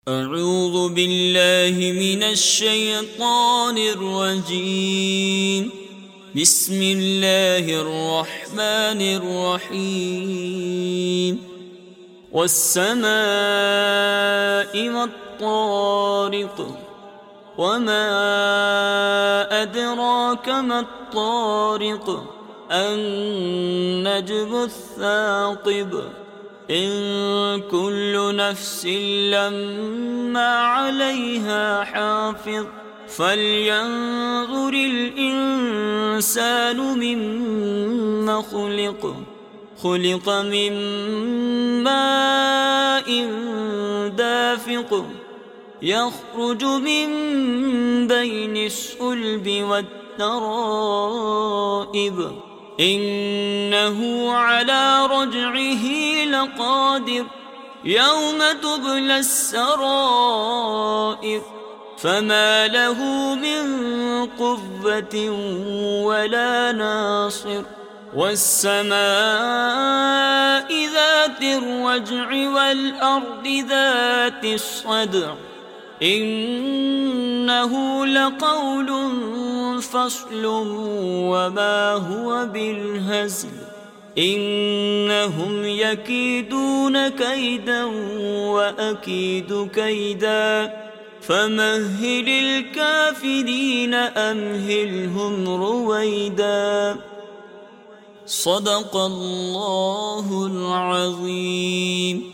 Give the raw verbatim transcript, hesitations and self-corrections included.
أعوذ بالله من الشيطان الرجيم. بسم الله الرحمن الرحيم. والسماء والطارق وما أدراك ما الطارق النجم الثاقب إن كل نفس لما عليها حافظ فلينظر الإنسان مما خلق خلق من ماء دافق يخرج من بين الصلب والترائب إنه على رجعه لقادر يوم تبلى السرائر فما له من قوة ولا ناصر والسماء ذات الرجع والأرض ذات الصدع إنه لقول فصل وما هو بالهزل إنهم يكيدون كيدا وأكيد كيدا فمهل الكافرين أمهلهم رويدا. صدق الله العظيم.